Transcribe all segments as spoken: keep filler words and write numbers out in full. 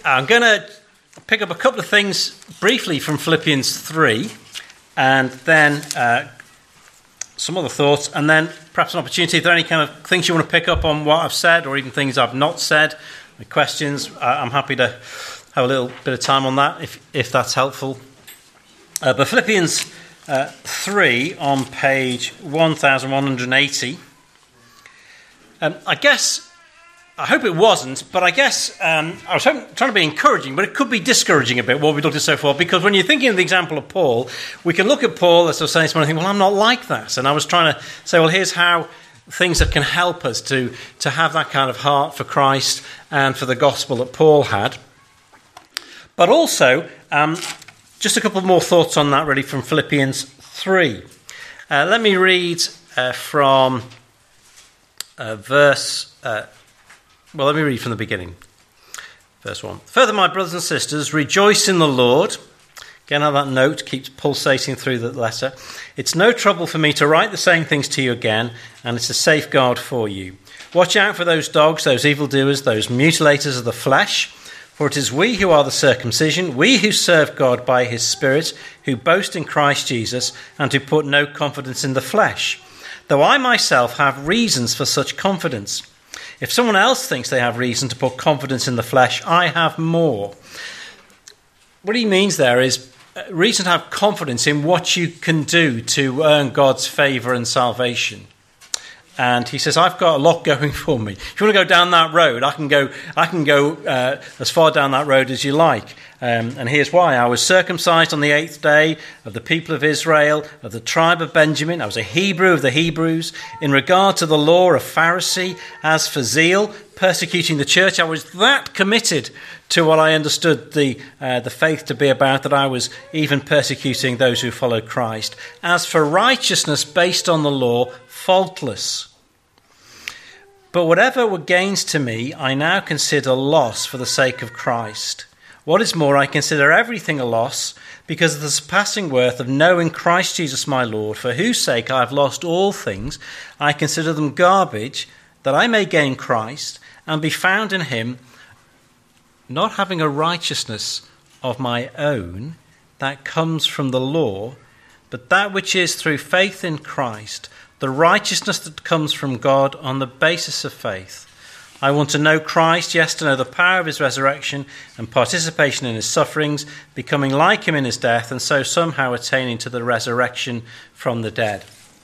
I'm going to pick up a couple of things briefly from Philippians three, and then uh, some other thoughts, and then perhaps an opportunity if there are any kind of things you want to pick up on what I've said, or even things I've not said, questions. I'm happy to have a little bit of time on that if, if that's helpful. Uh, but Philippians uh, three on page one thousand one hundred eighty. Um, I guess, I hope it wasn't, but I guess um, I was hoping, trying to be encouraging, but it could be discouraging a bit what we've looked at so far, because when you're thinking of the example of Paul, we can look at Paul, as I was saying this morning, and think, well, I'm not like that. And I was trying to say, well, here's how things that can help us to, to have that kind of heart for Christ and for the gospel that Paul had. But also, um, just a couple more thoughts on that, really, from Philippians three. Uh, let me read uh, from... Uh, verse, uh, well, let me read from the beginning. Verse one. Further, my brothers and sisters, rejoice in the Lord. Again, how that note keeps pulsating through the letter. It's no trouble for me to write the same things to you again, and it's a safeguard for you. Watch out for those dogs, those evildoers, those mutilators of the flesh, for it is we who are the circumcision, we who serve God by his Spirit, who boast in Christ Jesus, and who put no confidence in the flesh. Though I myself have reasons for such confidence. If someone else thinks they have reason to put confidence in the flesh, I have more. What he means there is reason to have confidence in what you can do to earn God's favour and salvation. And he says, I've got a lot going for me. If you want to go down that road, I can go I can go uh, as far down that road as you like. Um, and here's why. I was circumcised on the eighth day of the people of Israel, of the tribe of Benjamin. I was a Hebrew of the Hebrews. In regard to the law, a Pharisee. As for zeal, persecuting the church, I was that committed to what I understood the uh, the faith to be about, that I was even persecuting those who followed Christ. As for righteousness based on the law, faultless. But whatever were gains to me, I now consider loss for the sake of Christ. What is more, I consider everything a loss because of the surpassing worth of knowing Christ Jesus my Lord, for whose sake I have lost all things. I consider them garbage, that I may gain Christ and be found in him, not having a righteousness of my own that comes from the law, but that which is through faith in Christ, the righteousness that comes from God on the basis of faith. I want to know Christ, yes, to know the power of his resurrection and participation in his sufferings, becoming like him in his death, and so somehow attaining to the resurrection from the dead.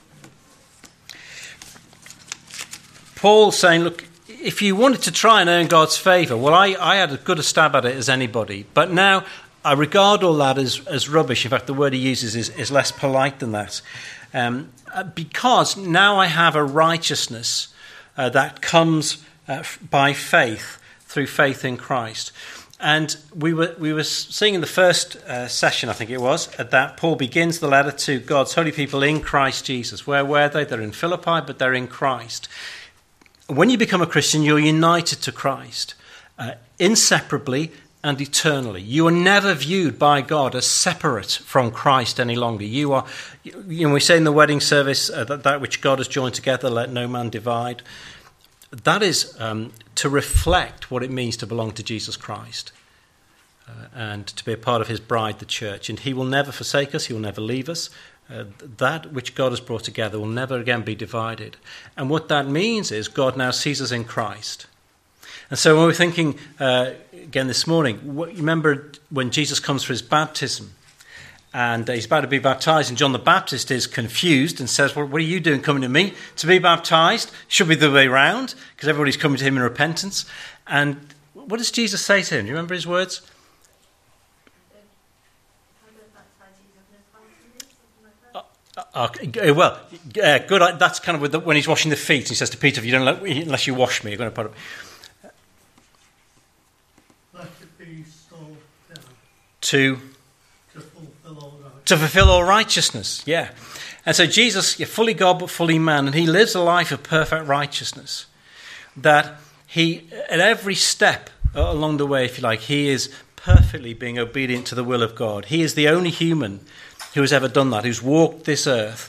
Paul saying, look, if you wanted to try and earn God's favour, well, I, I had as good a stab at it as anybody, but now I regard all that as, as rubbish. In fact, the word he uses is, is less polite than that. Um, because now I have a righteousness uh, that comes Uh, by faith, through faith in Christ. And we were we were seeing in the first uh, session, I think it was, uh, that Paul begins the letter to God's holy people in Christ Jesus. Where were they? They're in Philippi, but they're in Christ. When you become a Christian, you're united to Christ, uh, inseparably and eternally. You are never viewed by God as separate from Christ any longer. You are, you know, we say in the wedding service uh, that that which God has joined together, let no man divide. That is um, to reflect what it means to belong to Jesus Christ uh, and to be a part of his bride, the church. And he will never forsake us. He will never leave us. Uh, that which God has brought together will never again be divided. And what that means is God now sees us in Christ. And so when we're thinking, uh, again this morning, what, you remember when Jesus comes for his baptism, and he's about to be baptized, and John the Baptist is confused and says, well, what are you doing coming to me? To be baptized should be the way round, because everybody's coming to him in repentance. And what does Jesus say to him? Do you remember his words? Uh, uh, uh, well, uh, good. That's kind of with the, when he's washing the feet. He says to Peter, "If you don't, let, unless you wash me, you're going to put it." Let it be so down. To. To fulfill all righteousness. To fulfill all righteousness, yeah. And so Jesus, you're fully God but fully man, and he lives a life of perfect righteousness. That he, at every step along the way, if you like, he is perfectly being obedient to the will of God. He is the only human who has ever done that, who's walked this earth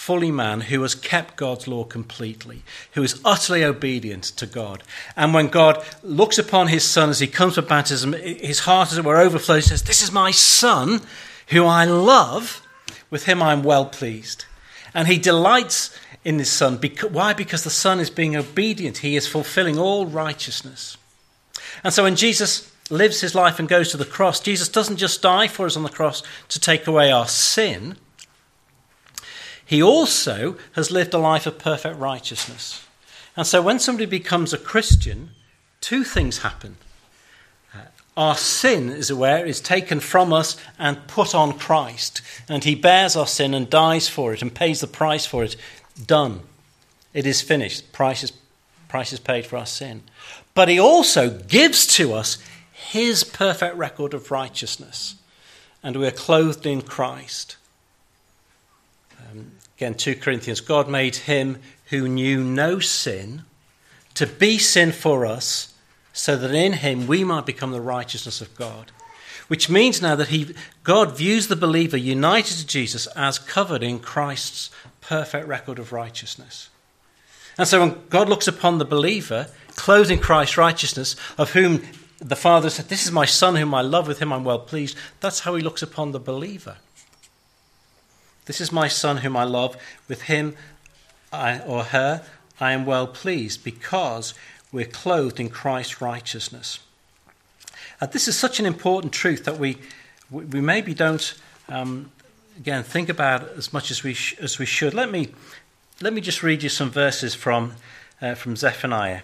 fully man, who has kept God's law completely, who is utterly obedient to God. And when God looks upon his son as he comes for baptism, his heart, as it were, overflows. He says, "This is my son, who I love. With him I am well pleased." And he delights in his son. Why? Because the son is being obedient. He is fulfilling all righteousness. And so when Jesus lives his life and goes to the cross, Jesus doesn't just die for us on the cross to take away our sin. He also has lived a life of perfect righteousness. And so when somebody becomes a Christian, two things happen. Uh, our sin, as it were, is taken from us and put on Christ. And he bears our sin and dies for it and pays the price for it. Done. It is finished. Price is, price is paid for our sin. But he also gives to us his perfect record of righteousness. And we are clothed in Christ. Um, again, Second Corinthians, God made him who knew no sin to be sin for us, so that in him we might become the righteousness of God. Which means now that he, God views the believer united to Jesus as covered in Christ's perfect record of righteousness. And so when God looks upon the believer, clothed in Christ's righteousness, of whom the Father said, "This is my son whom I love, with him I'm well pleased," that's how he looks upon the believer. "This is my son whom I love, with him I, or her I am well pleased," because we're clothed in Christ's righteousness. And this is such an important truth that we we maybe don't um, again think about as much as we sh- as we should. Let me let me just read you some verses from uh, from Zephaniah.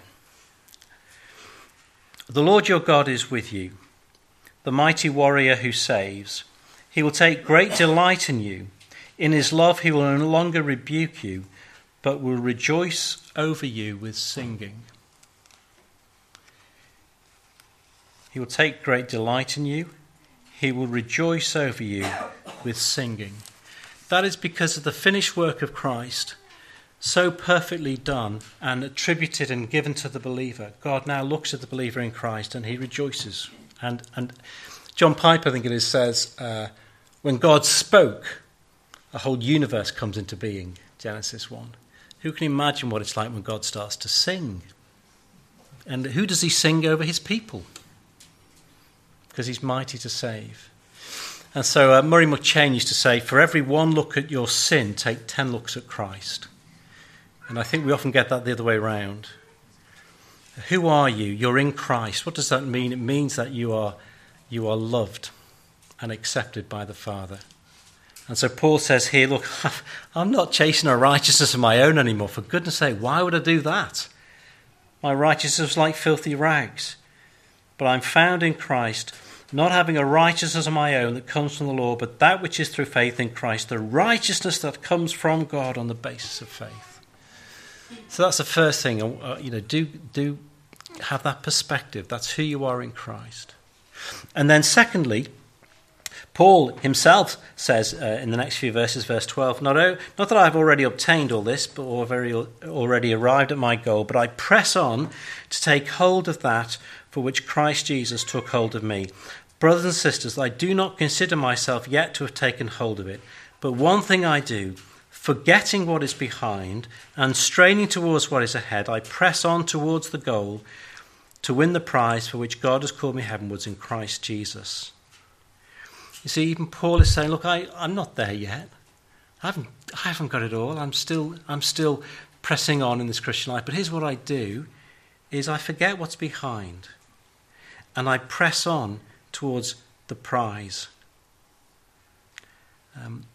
"The Lord your God is with you, the mighty warrior who saves. He will take great delight in you. In his love he will no longer rebuke you, but will rejoice over you with singing." He will take great delight in you. He will rejoice over you with singing. That is because of the finished work of Christ, so perfectly done and attributed and given to the believer. God now looks at the believer in Christ and he rejoices. And and John Piper, I think it is, says, uh, when God spoke, a whole universe comes into being, Genesis one. Who can imagine what it's like when God starts to sing? And who does he sing over? His people. Because he's mighty to save. And so uh, Murray McCheyne used to say, "For every one look at your sin, take ten looks at Christ." And I think we often get that the other way around. Who are you? You're in Christ. What does that mean? It means that you are you are loved and accepted by the Father. And so Paul says here, look, I'm not chasing a righteousness of my own anymore. For goodness sake, why would I do that? My righteousness is like filthy rags. But I'm found in Christ, not having a righteousness of my own that comes from the law, but that which is through faith in Christ, the righteousness that comes from God on the basis of faith. So that's the first thing. Uh, you know, do do have that perspective. That's who you are in Christ. And then secondly, Paul himself says uh, in the next few verses, verse twelve, not, o- not that I've already obtained all this, but or very already arrived at my goal, but I press on to take hold of that for which Christ Jesus took hold of me. Brothers and sisters, I do not consider myself yet to have taken hold of it, but one thing I do, forgetting what is behind and straining towards what is ahead, I press on towards the goal to win the prize for which God has called me heavenwards in Christ Jesus. You see, even Paul is saying, look, I, I'm not there yet. I haven't, I haven't got it all. I'm still, I'm still pressing on in this Christian life. But here's what I do, is I forget what's behind. And I press on towards the prize. Um,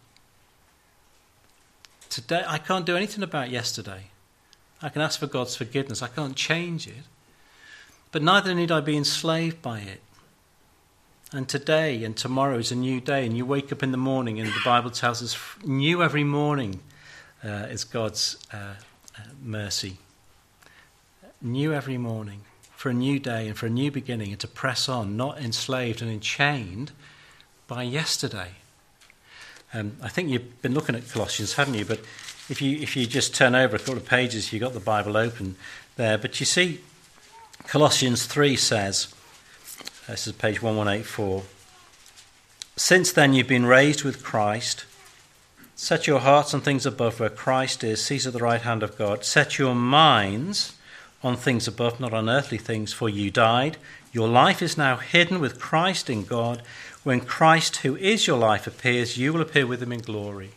today, I can't do anything about yesterday. I can ask for God's forgiveness. I can't change it. But neither need I be enslaved by it. And today and tomorrow is a new day, and you wake up in the morning, and the Bible tells us new every morning uh, is God's uh, uh, mercy. New every morning for a new day and for a new beginning, and to press on, not enslaved and enchained by yesterday. Um, I think you've been looking at Colossians, haven't you? But if you if you just turn over a couple of pages, you've got the Bible open there. But you see, Colossians three says, this is page eleven eighty-four, since then you've been raised with Christ, Set your hearts on things above, where Christ is, seated at the right hand of God. Set your minds on things above, not on earthly things, for you died. Your life is now hidden with Christ in God. When Christ, who is your life, appears, you will appear with him in glory.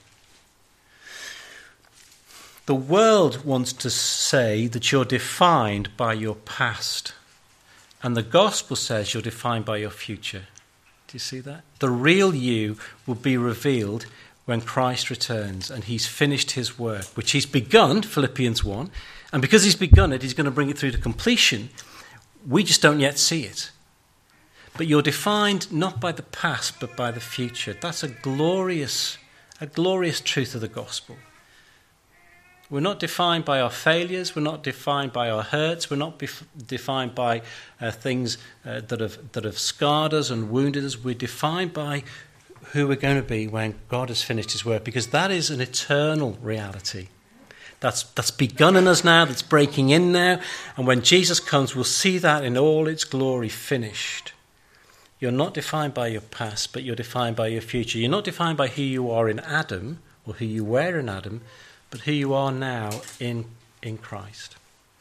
The world wants to say that you're defined by your past, and the gospel says you're defined by your future. Do you see that? The real you will be revealed when Christ returns and he's finished his work, which he's begun, Philippians one, and because he's begun it, he's going to bring it through to completion. We just don't yet see it. But you're defined not by the past, but by the future. That's a glorious, a glorious truth of the gospel. We're not defined by our failures. We're not defined by our hurts. We're not bef- defined by uh, things uh, that have that have scarred us and wounded us. We're defined by who we're going to be when God has finished his work, because that is an eternal reality. That's that's begun in us now, that's breaking in now, and when Jesus comes, we'll see that in all its glory finished. You're not defined by your past, but you're defined by your future. You're not defined by who you are in Adam, or who you were in Adam, but who you are now in, in Christ.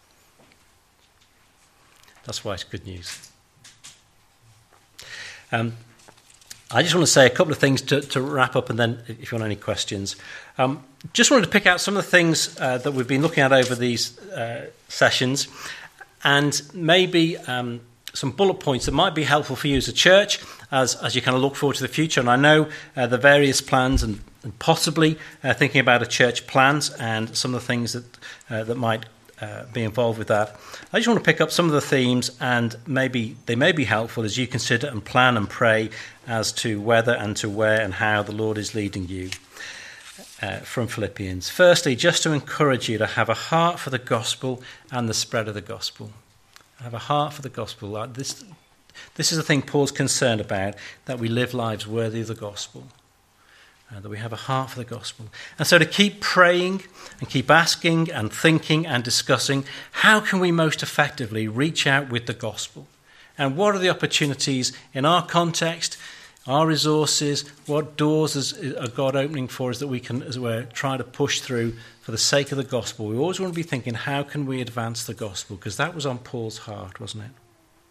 That's why it's good news. Um, I just want to say a couple of things to, to wrap up, and then if you want any questions. Um, just wanted to pick out some of the things uh, that we've been looking at over these uh, sessions, and maybe um, some bullet points that might be helpful for you as a church as, as you kind of look forward to the future. And I know uh, the various plans and, and possibly uh, thinking about a church plans and some of the things that uh, that might Uh, be involved with that. I just want to pick up some of the themes, and maybe they may be helpful as you consider and plan and pray as to whether and to where and how the Lord is leading you uh, from Philippians. Firstly, just to encourage you to have a heart for the gospel and the spread of the gospel. Have a heart for the gospel. Uh, this, this is the thing Paul's concerned about, that we live lives worthy of the gospel. Uh, that we have a heart for the gospel. And so to keep praying and keep asking and thinking and discussing, how can we most effectively reach out with the gospel? And what are the opportunities in our context, our resources, what doors is, are God opening for us that we can, as it were, try to push through for the sake of the gospel? We always want to be thinking, how can we advance the gospel? Because that was on Paul's heart, wasn't it?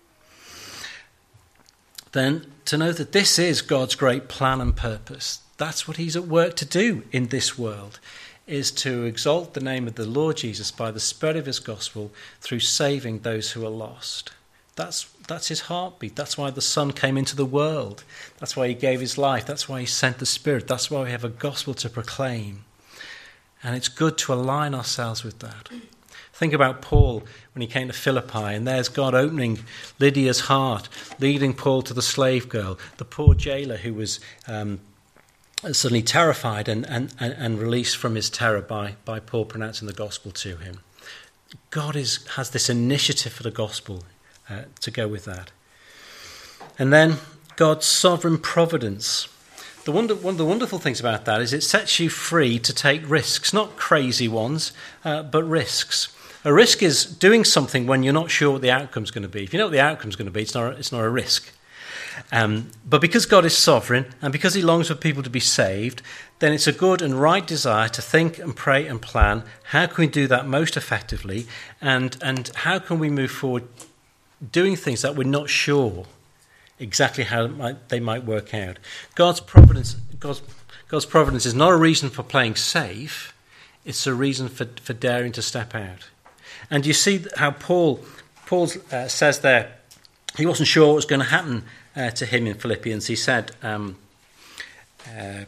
Then to know that this is God's great plan and purpose. That's what he's at work to do in this world, is to exalt the name of the Lord Jesus by the spread of his gospel through saving those who are lost. That's that's his heartbeat. That's why the Son came into the world. That's why he gave his life. That's why he sent the Spirit. That's why we have a gospel to proclaim. And it's good to align ourselves with that. Think about Paul when he came to Philippi, and there's God opening Lydia's heart, leading Paul to the slave girl, the poor jailer who was um, suddenly terrified and, and, and released from his terror by, by Paul pronouncing the gospel to him. God is, has this initiative for the gospel uh, to go with that. And then God's sovereign providence. The wonder, one of the wonderful things about that is it sets you free to take risks, not crazy ones, uh, but risks. A risk is doing something when you're not sure what the outcome's going to be. If you know what the outcome's going to be, it's not, it's not a risk. Um, but because God is sovereign and because he longs for people to be saved, then it's a good and right desire to think and pray and plan, how can we do that most effectively, and, and how can we move forward doing things that we're not sure exactly how it might, they might work out. God's providence, God's, God's providence is not a reason for playing safe, it's a reason for, for daring to step out. And you see how Paul, Paul uh, says there, he wasn't sure what was going to happen Uh, to him in Philippians. He said, um, uh,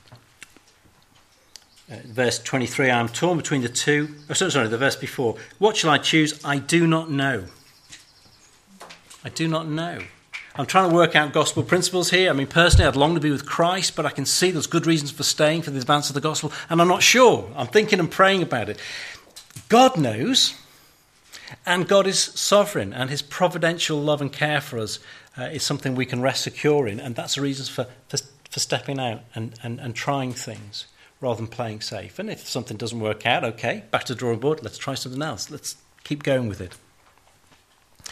uh, verse twenty-three, I am torn between the two. Oh, sorry, sorry, the verse before. What shall I choose? I do not know. I do not know. I'm trying to work out gospel principles here. I mean, personally, I'd long to be with Christ, but I can see there's good reasons for staying for the advance of the gospel, and I'm not sure. I'm thinking and praying about it. God knows, and God is sovereign, and his providential love and care for us Uh, is something we can rest secure in, and that's the reasons for, for, for stepping out and, and, and trying things rather than playing safe. And if something doesn't work out, okay, back to the drawing board, let's try something else. Let's keep going with it.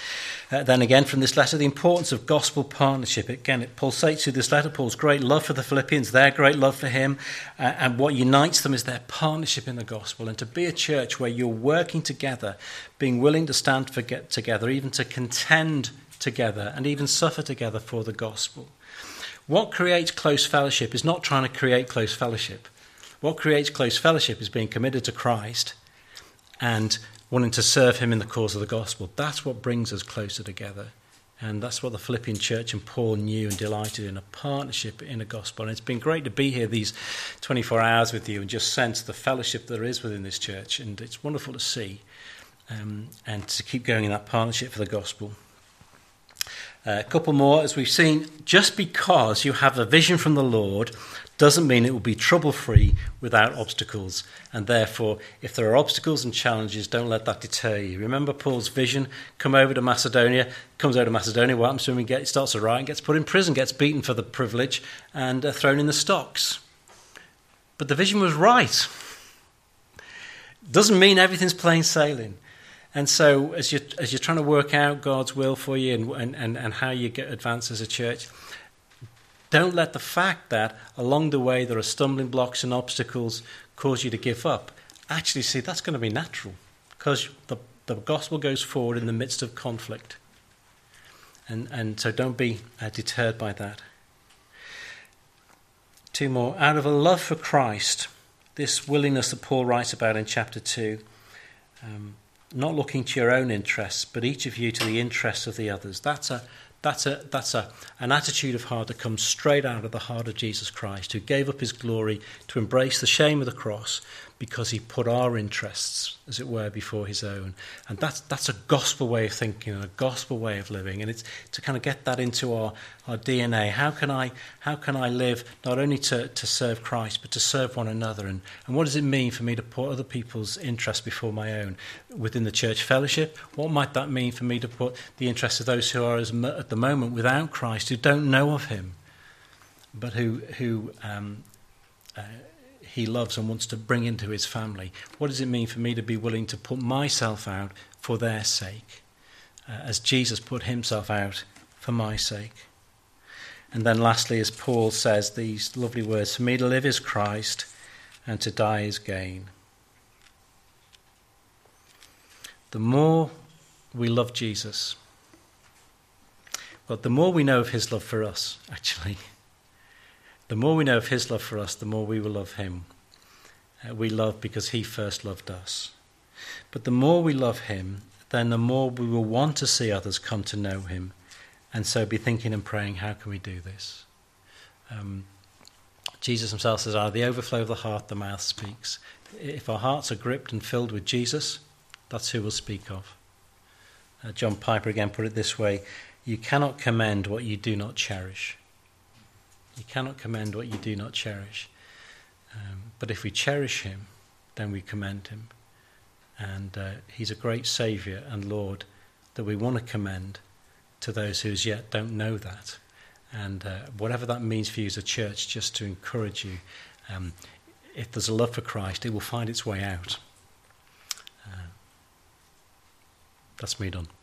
Uh, then again, from this letter, the importance of gospel partnership. Again, it pulsates through this letter. Paul's great love for the Philippians, their great love for him, uh, and what unites them is their partnership in the gospel. And to be a church where you're working together, being willing to stand for get together, even to contend together, and even suffer together for the gospel. What creates close fellowship is not trying to create close fellowship. What creates close fellowship is being committed to Christ and wanting to serve him in the cause of the gospel. That's what brings us closer together. And that's what the Philippian church and Paul knew and delighted in, a partnership in a gospel. And it's been great to be here these twenty-four hours with you and just sense the fellowship there is within this church. And it's wonderful to see um, and to keep going in that partnership for the gospel. Uh, a couple more, as we've seen, just because you have a vision from the Lord doesn't mean it will be trouble-free without obstacles. And therefore, if there are obstacles and challenges, don't let that deter you. Remember Paul's vision, come over to Macedonia, comes over to Macedonia, what happens to him? He gets, starts a riot, gets put in prison, gets beaten for the privilege, and uh, thrown in the stocks. But the vision was right. Doesn't mean everything's plain sailing. And so as you're, as you're trying to work out God's will for you and, and, and how you get advance as a church, don't let the fact that along the way there are stumbling blocks and obstacles cause you to give up. Actually, see, that's going to be natural because the, the gospel goes forward in the midst of conflict. And, and so don't be uh, deterred by that. Two more. Out of a love for Christ, this willingness that Paul writes about in chapter two, um, not looking to your own interests, but each of you to the interests of the others. That's a That's a that's a an attitude of heart that comes straight out of the heart of Jesus Christ, who gave up his glory to embrace the shame of the cross because he put our interests, as it were, before his own. And that's that's a gospel way of thinking and a gospel way of living. And it's to kind of get that into our, our D N A. How can I how can I live not only to, to serve Christ, but to serve one another? And, and what does it mean for me to put other people's interests before my own? Within the church fellowship, what might that mean for me to put the interests of those who are as, at the moment without Christ, who don't know of him, but who, who um, uh, he loves and wants to bring into his family? What does it mean for me to be willing to put myself out for their sake, uh, as Jesus put himself out for my sake? And then lastly, as Paul says these lovely words, for me to live is Christ and to die is gain. The more we love Jesus, well, the more we know of his love for us, actually. The more we know of his love for us, the more we will love him. Uh, we love because he first loved us. But the more we love him, then the more we will want to see others come to know him, and so be thinking and praying, how can we do this? Um, Jesus himself says, out of the overflow of the heart, the mouth speaks. If our hearts are gripped and filled with Jesus, that's who we'll speak of. Uh, John Piper again put it this way: you cannot commend what you do not cherish. You cannot commend what you do not cherish. Um, but if we cherish him, then we commend him. And uh, he's a great Saviour and Lord that we want to commend to those who as yet don't know that. And uh, whatever that means for you as a church, just to encourage you, um, if there's a love for Christ, it will find its way out. Uh, that's me done.